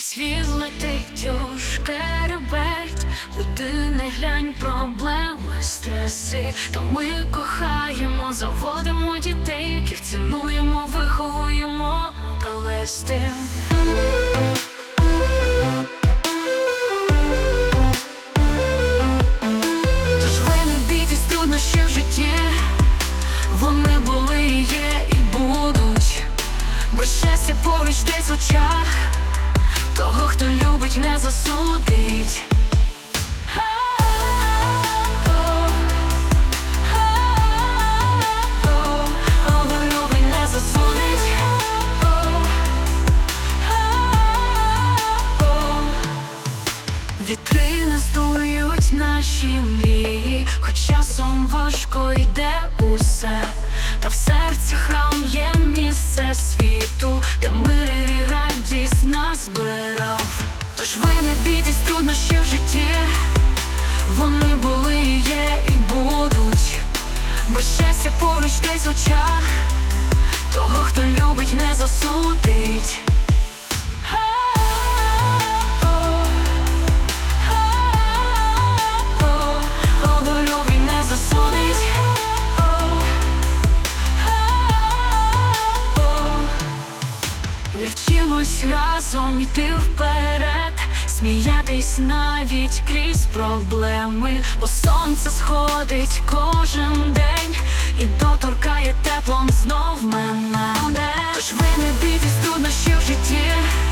Світ летить у шкереберть, куди не глянь, проблеми, стреси. То ми кохаємо, заводимо дітей, яких цінуємо, виховуємо, провести. Тож ви не бійтесь труднощів в житті, вони були, є і будуть. Без щастя поруч десь в очах того, хто любить, не засудить. Хто любить, не засудить. Вітри не здують наші мрії, хоч часом важко йде усе. Та в серці храм є місце світу, де мир і радість нас збирав. Тож ви не бійтесь труднощів в житті, вони були, є і будуть. Без щастя поруч десь в очах того, хто любить, не засудить. Вчимось разом йти вперед, сміятись навіть крізь проблеми, бо сонце сходить кожен день і доторкає теплом знов мене. Тож ви не бійтесь труднощів в житті,